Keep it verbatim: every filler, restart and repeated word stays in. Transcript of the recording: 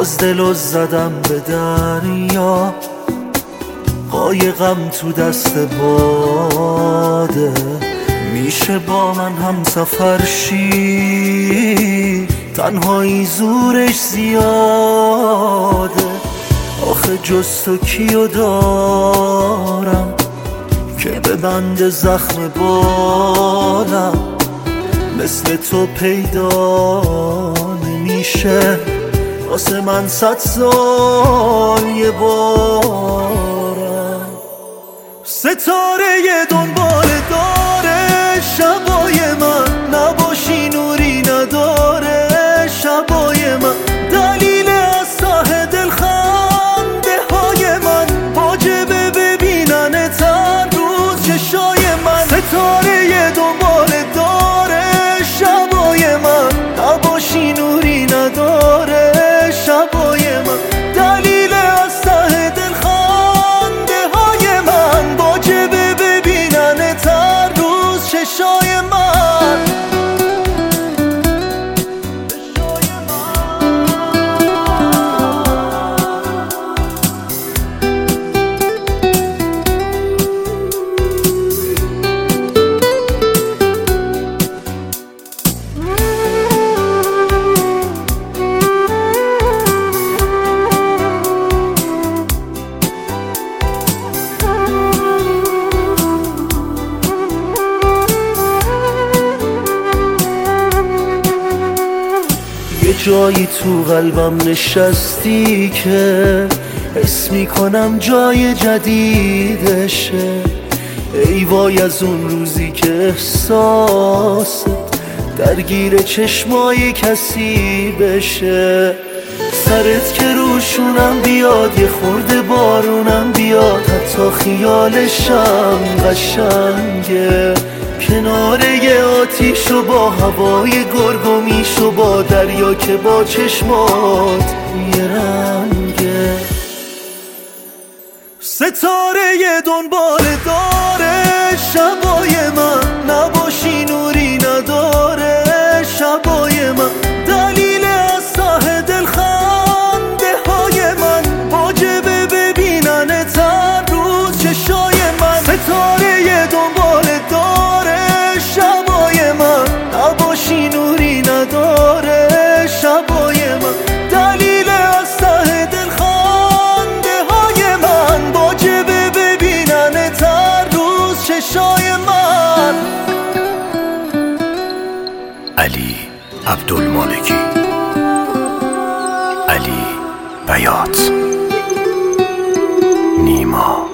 باز دلو زدم به دریا، قایقم تو دست باده. میشه با من هم سفر شی، تنهایی زورش زیاده. آخه جز تو کیو دارم که ببنده زخم بالم، مثل تو پیدا نمیشه واسه من صد سال یه بارم. ستاره دنبال داره شبای من، نباشی نوری نداره شبای من. دلیل از ته دل خنده های من، واجبه ببینن تن روز چشای من. ستاره دنبال داره شبای من، نباشی نوری نداره شبای من. دلیل از ته دل خنده های من، واجبه ببینن تن روز چشای من. جایی تو قلبم نشستی که حس میکنم جای جدیدشه. ای وای از اون روزی که احساست درگیر چشمای کسی بشه. سرت که روشونم بیاد، یه خورده بارونم بیاد، حتی خیالشم قشنگه. کناره یه آتیش و با هوای گرگومیش و با دریا که با چشمات یه رنگه. ستاره دنبال داره شبای من، نباشی نوری نداره شبای من. دلیل از ته دل خنده های من، واجبه ببینن تن روز چشای من. ستاره دنبال داره شبای من، نباشی نوری نداره شبای من. دلیل از ته دل خنده های من، واجبه ببینن تن روز چشای من. علی عبدالمالکی، علی بیات، نیما.